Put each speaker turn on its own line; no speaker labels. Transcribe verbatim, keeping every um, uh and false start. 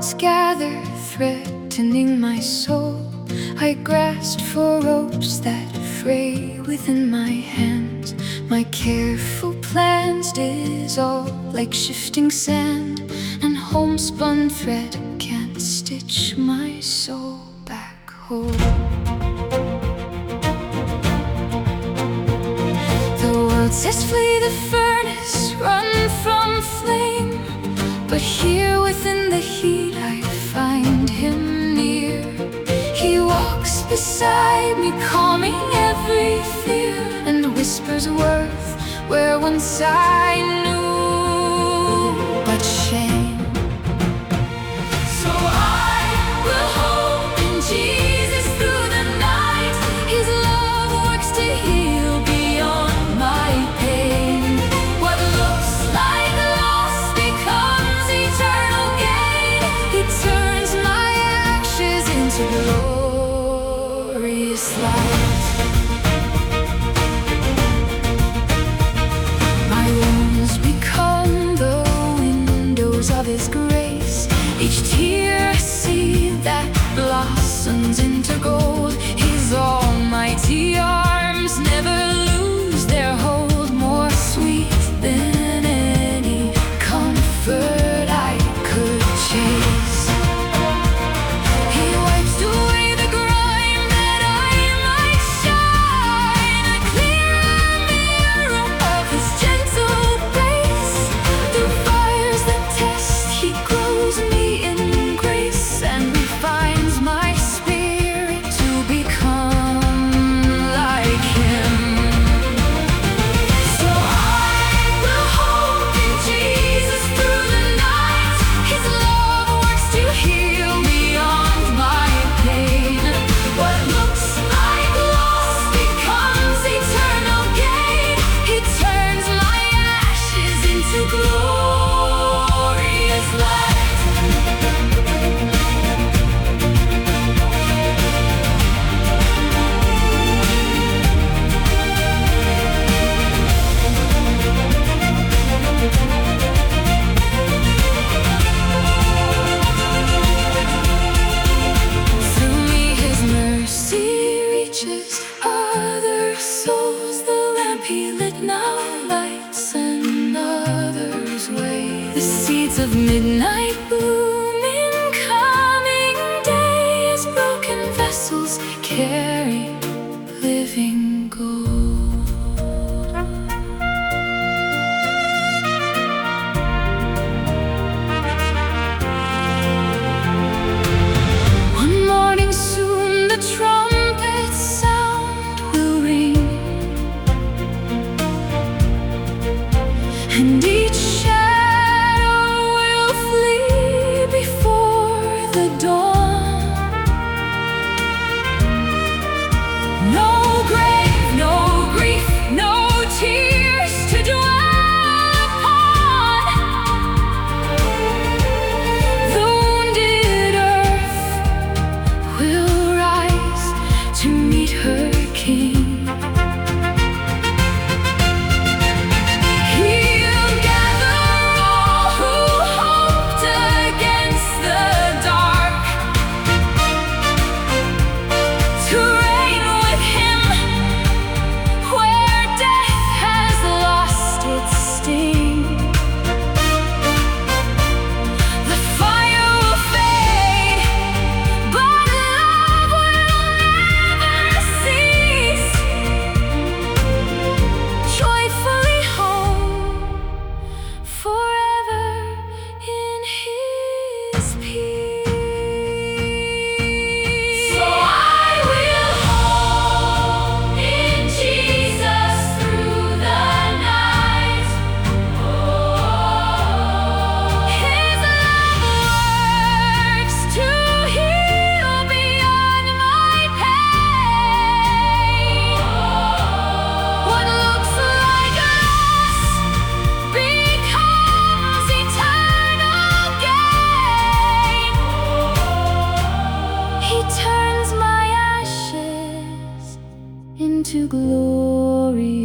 clouds gather, threatening my soul. I grasped for ropes that fray within my hands. My careful plans dissolve like shifting sand, and homespun thread can't stitch my soul back whole. The world says flee the furnace, run from flame, but here within the heat I find him near. He walks beside me, calming every fear, and whispers worth where once I knew but shame. So I will hope in Jesus through the night. His love works to heal beyond my pain. What looks like loss becomes eternal gain. He turns my ashes into glorious light. My wounds become the windows of His grace. Each tear a seed that blossoms into gold. His almighty arms never lose their hold, more sweet than any comfort I could chase. He wipes away the grime that I might shine, a clearer mirror of His gentle grace. Through fires that test, He grows me in grace, and refines my spirit to become like Him. So I will hope in Jesus through the night. His love works to heal beyond my pain. What looks like loss becomes eternal gain. He turns my ashes into glorious light. Through me His mercy reaches other souls. The lamp He lit now lights another's way. The seeds of midnight bloom in coming day, as broken vessels carry living gold. One morning soon the trumpet's sound will ring, and each shadow will flee before the dawn. No grave, no grief, no tears to dwell upon. The wounded earth will rise to meet her King. He'll gather all who hoped against the dark, to reign with Him where death has lost its sting. The fire will fade, but love will never cease. Joyfully home, forever in His peace. So I will hope in Jesus through the night. His love works to heal beyond my pain. What looks like loss becomes eternal gain. He turns my ashes into glory.